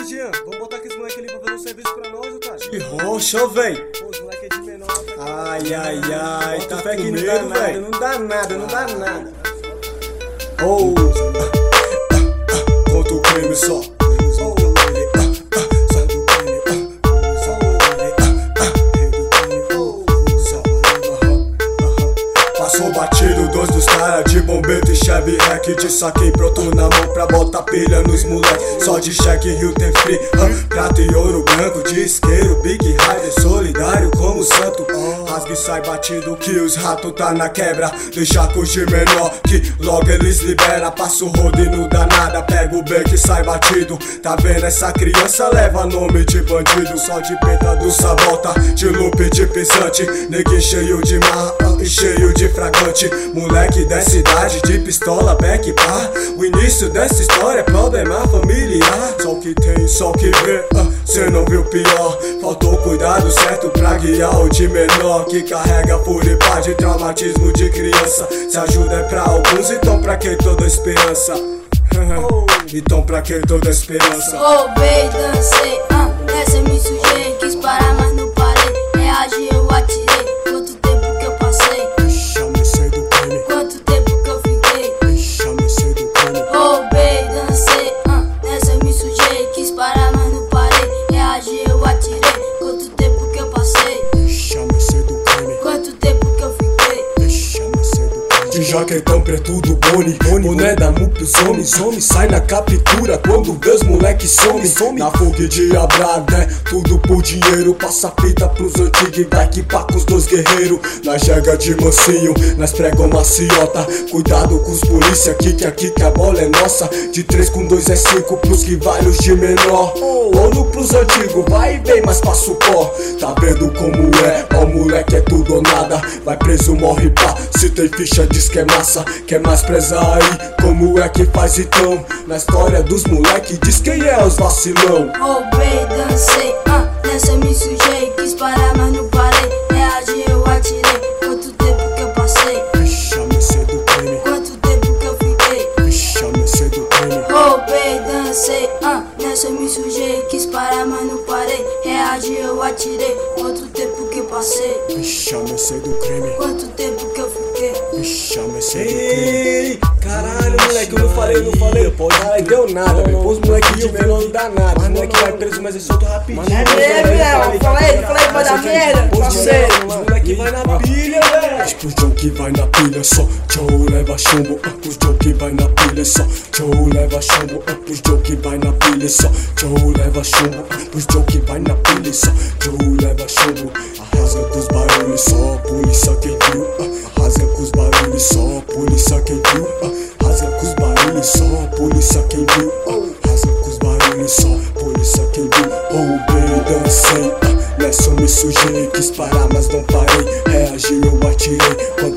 aí, Jean, vamos botar aqueles moleque ali pra fazer um serviço pra nós, Otário? Que roxa, véi. Pô, os moleque é de menor, tá? Ai, Bota tá fé com que medo, velho. não dá nada. Oh, conta o crime só. Passou batido, dois dos caras de bombeta e chave hack. De saquei pronto na mão pra botar pilha nos moleque. Só de cheque, Rio tem free, prata e ouro branco. De isqueiro, Big Rider, solidário como o santo. Rasga e sai batido que os ratos tá na quebra. Deixa com os de menor que logo eles libera. Passa o rodo e não dá nada, pega o beco e sai batido. Tá vendo essa criança leva nome de bandido. Só de penta do sabota, de loop de pisante. Neguinho cheio de marra e cheio de fragante. Moleque da cidade de pistola, back pá. O início dessa história é problema familiar. Só o que tem, só o que vê, cê não viu pior. Faltou cuidado certo pra guiar o de menor que carrega fúria e pá de traumatismo de criança. Se ajuda é pra alguns, então pra que toda esperança? Então pra que toda esperança? Roubei, dancei, nessa me sujei. Quis parar, mas não parei. Reagi, eu atirei. Quanto tempo que eu passei? Deixa-me ser do crime. Quanto tempo que eu fiquei? Deixa-me ser do crime. Roubei, dancei, nessa me sujei. Quis parar, mas não parei. Reagi, eu atirei. Quanto tempo que eu passei? Deixa-me ser do crime. Quanto tempo que eu fiquei? Deixa-me ser do crime. De jaquetão preto do Boni, boné da MUP, os homens sai na captura quando vê os moleque some. Na fuga de abrada, tudo por dinheiro. Passa fita pros antigos e vai equipar com os dois guerreiros. Na jega de mansinho, nós pregam maciota. Cuidado com os polícia que aqui que a bola é nossa. De 3 com 2 é 5 pros que vale os de menor. Ouro pros antigos, vai e vem, mas passa o pó. Tá vendo como é? Ó, moleque é tudo ou nada. Vai preso, morre pá. Se tem ficha diz que é massa. Quer mais presa aí? Como é que faz então? Na história dos moleque diz quem é os vacilão. Roubei, dancei, nessa me sujei. Quis parar, mas não parei. Reagi, eu atirei. Quanto tempo que eu passei? Deixa-me ser do crime. Quanto tempo que eu fiquei? Deixa-me ser do crime. Roubei, dancei, nessa me sujei. Quis parar, mas não parei. Reagi, eu atirei. Quanto tempo que eu passei? Deixa-me ser do crime. Quanto tempo que eu fiquei? Deixa-me ser do crime. Ei, caralho, moleque, eu não falei. Caralho, deu nada, velho. Pô, os moleque de menor não dá nada. Os moleque vai preso, mas é solto rapidinho. É mesmo, falei, vai dar merda, parceiro. Os moleque vai na pilha, velho. Os joke vai na pilha só, Joe leva chumbo. Os joke vai na pilha só, Joe leva chumbo. Os joke vai na pilha só, Joe leva chumbo. Os joke vai na pilha só, Joe leva chumbo. Arrasa com os barulhos só, polícia quem viu. Arrasa com os barulhos só, polícia quem viu. Arrasa com os barulhos só, polícia quem viu. Arrasa com os barulhos só, polícia quem viu. Roubei, dancei, nessa eu me sujei. Quis parar, mas não parei. Reagi, eu atirei.